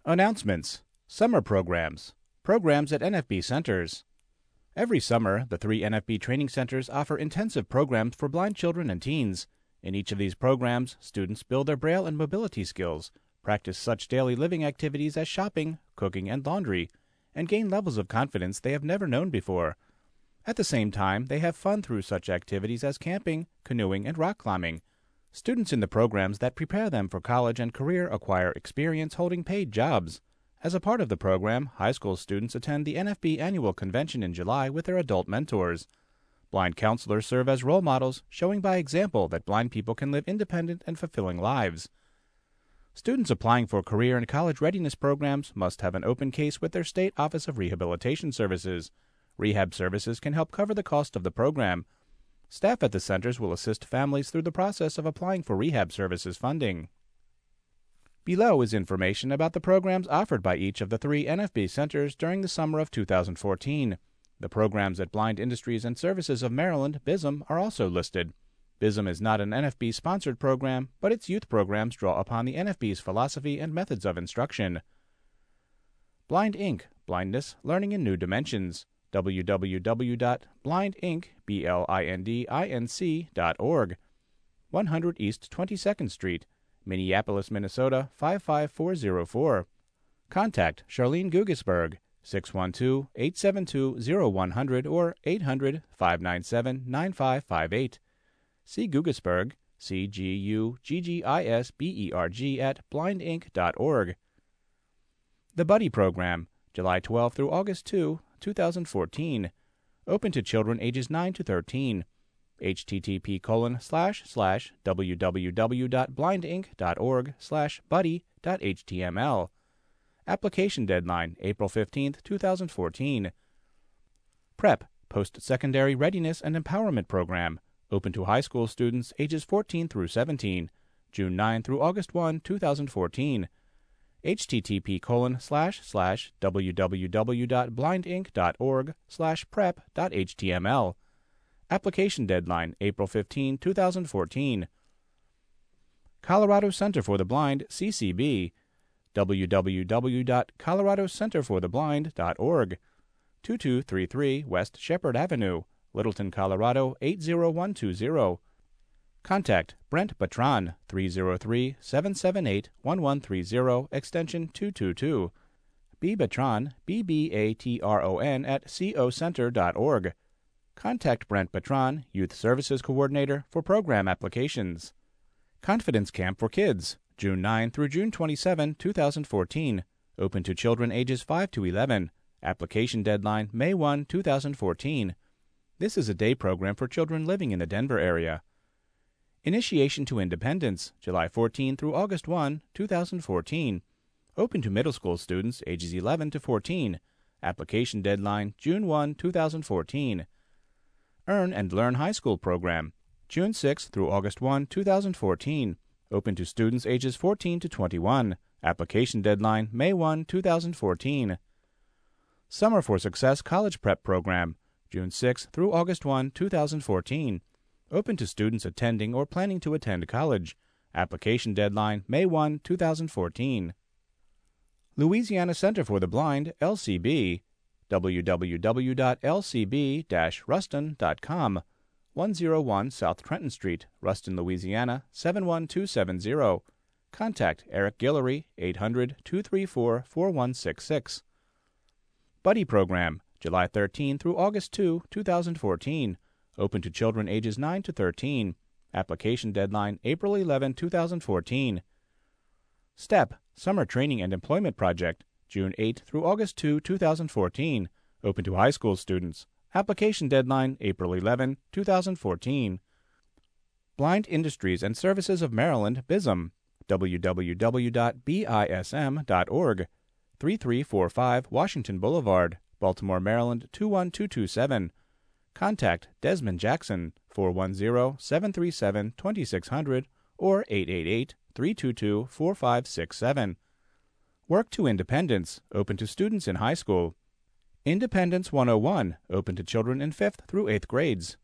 Announcements. Summer programs. Programs at NFB centers. Every summer, the 3 NFB training centers offer intensive programs for blind children and teens. In each of these programs, students build their braille and mobility skills, practice such daily living activities as shopping, cooking, and laundry, and gain levels of confidence they have never known before. At the same time, they have fun through such activities as camping, canoeing, and rock climbing. Students in the programs that prepare them for college and career acquire experience holding paid jobs. As a part of the program, high school students attend the NFB annual convention in July with their adult mentors. Blind counselors serve as role models, showing by example that blind people can live independent and fulfilling lives. Students applying for career and college readiness programs must have an open case with their state Office of Rehabilitation Services. Rehab services can help cover the cost of the program. Staff at the centers will assist families through the process of applying for rehab services funding. Below is information about the programs offered by each of the 3 NFB centers during the summer of 2014. The programs at Blind Industries and Services of Maryland, BISM, are also listed. BISM is not an NFB-sponsored program, but its youth programs draw upon the NFB's philosophy and methods of instruction. Blind Inc. Blindness, Learning in New Dimensions. www.blindinc.org. 100 East 22nd Street, Minneapolis, Minnesota 55404. Contact Charlene Gugesberg, 612-872-0100 or 800-597-9558. See Gugesberg, CGUGGISBERG at blindinc.org. The Buddy Program, July 12 through August 2, 2014. Open to children ages 9 to 13. http://www.blindinc.org/buddy.html. Application deadline, April 15, 2014. PrEP, Post-Secondary Readiness and Empowerment Program. Open to high school students ages 14 through 17. June 9 through August 1, 2014. http://www.blindinc.org/prep.html. Application deadline, April 15, 2014. Colorado Center for the Blind, CCB. www.coloradocenterfortheblind.org. 2233 West Shepherd Avenue, Littleton, Colorado 80120. Contact Brent Batron, 303-778-1130, extension 222. B. Batron, BBATRON, at cocenter.org. Contact Brent Batron, Youth Services Coordinator, for program applications. Confidence Camp for Kids, June 9 through June 27, 2014. Open to children ages 5 to 11. Application deadline, May 1, 2014. This is a day program for children living in the Denver area. Initiation to Independence, July 14 through August 1, 2014. Open to middle school students ages 11 to 14. Application deadline, June 1, 2014. Earn and Learn High School Program, June 6 through August 1, 2014. Open to students ages 14 to 21. Application deadline, May 1, 2014. Summer for Success College Prep Program, June 6 through August 1, 2014. Open to students attending or planning to attend college. Application deadline, May 1, 2014. Louisiana Center for the Blind, LCB. www.lcb-ruston.com. 101 South Trenton Street, Ruston, Louisiana 71270. Contact Eric Guillory, 800-234-4166. Buddy Program, July 13 through August 2, 2014. Open to children ages 9 to 13. Application deadline, April 11, 2014. STEP, Summer Training and Employment Project, June 8 through August 2, 2014. Open to high school students. Application deadline, April 11, 2014. Blind Industries and Services of Maryland, BISM. www.bism.org. 3345 Washington Boulevard, Baltimore, Maryland 21227. Contact Desmond Jackson, 410-737-2600 or 888-322-4567. Work to Independence, open to students in high school. Independence 101, open to children in 5th through 8th grades.